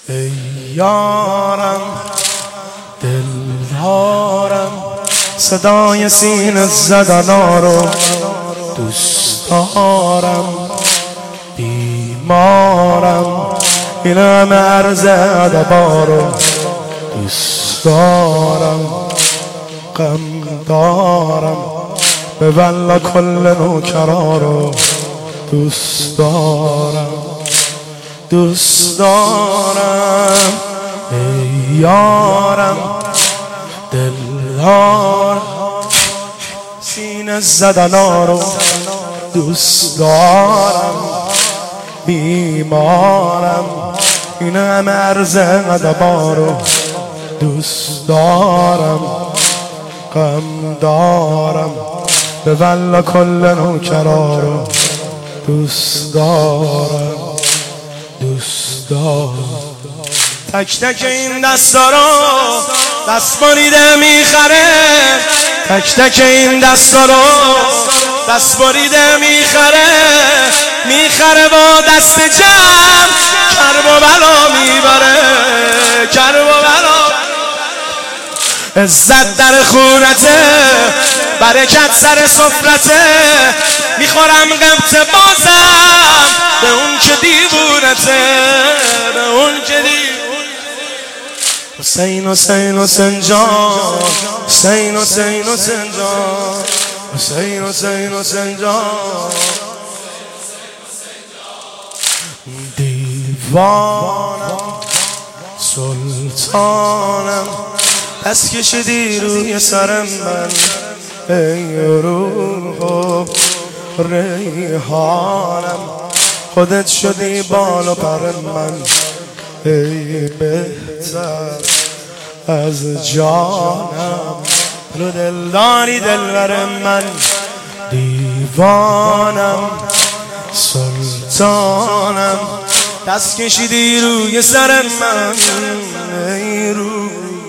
ای یارم دلدارم، صدای سینه زدنا رو دوست دارم. بیمارم این همه عرض ادبا رو دوست دارم. غم دارم به والله کل نوکرا رو دوست دارم. دوست دارم ای یارم دلدار، سینه زدنا رو دوست دارم. بیمارم این همه عرض ادبا رو دوست دارم. غم دارم به والله کل نوکرا رو دوست دارم. دوست دارم تک تک این دستا رو دست بریده میخره، تک تک این دستا رو دست بریده میخره، میخره با دست جمع کرب و بلا میبره، کرب و بلا. عزت در خونته، برکت سر سفرته، میخورم قبط بازم به اون که دیوونته، به اون که دیوونته. حسین حسین حسین جان، حسین حسین حسین جان، حسین حسین حسین جان. دیوانم سلطانم، دست کشیدی روی سرم من ای روح و ریحانم، خودت شدی بال و پر من ای بهتر از جانم. رو دل داری دلبر من، دیوانم سلطانم، دست کشیدی روی سر من ای روح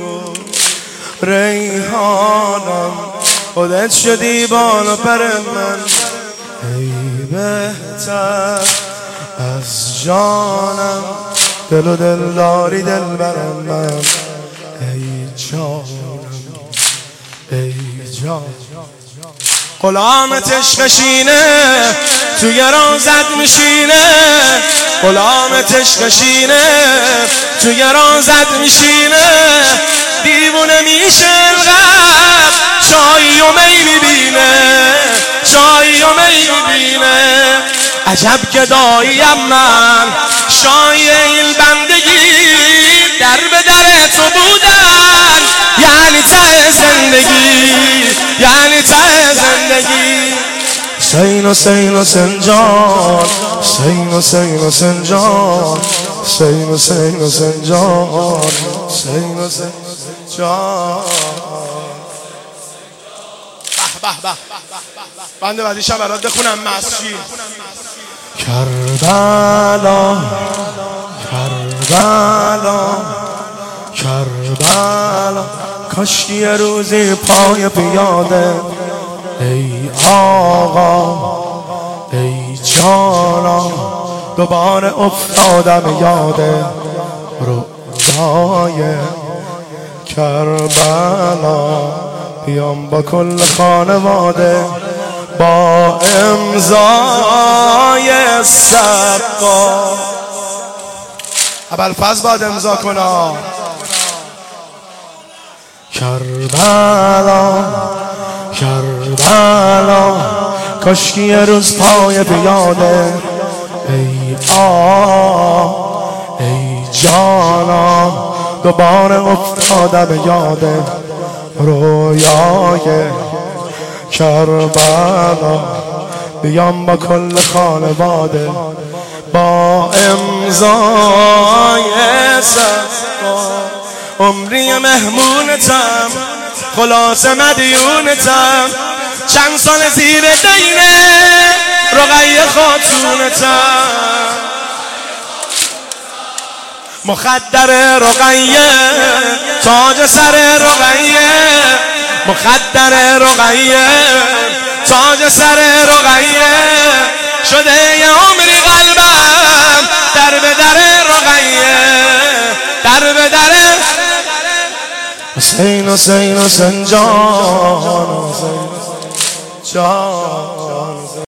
ریحانم، خودت شدی بال و پر من ای بهتر از جانم. دل و دل داری دل برم من ای جانم، ای جان. غلامت عشقشینه توی رازت میشینه، غلامت عشقشینه توی رازت میشینه، دیوونه میشه الغب چایی و می میبینه، چایی و می میبینه. عجب گداییم من شای این بندگی، در به در تو بودن یعنی ته زندگی، یعنی ته زندگی. حسین حسین حسین جان، حسین حسین حسین جان، حسین حسین حسین جان، حسین حسین جان. به به به بنده بعدی شب برات بخونم مسجد. کربلا کربلا کربلا، کاش یه روزی پای پیاده ای آقا ای جانا، دوباره افتادم یاده روزای کربلا. بیام با کل خانواده با امضای سقا. ابوالفضل باید امضا کنا. کربلا کربلا، کاش یه روز پای پیاده ای ای جانا، دوباره افتادم یاده رویای کربلا. بیام با کل خانواده با امضای سقا. عمری مهمونتم خلاصه مدیونتم، چند سال زیر دینه رقیه خاتونتم. مخدر رقیه تاج سر رقیه، مخدر رقیه تاج سر رقیه. شده یه عمری قلبم در به در رقیه، به دره حسین حسین حسین جان جان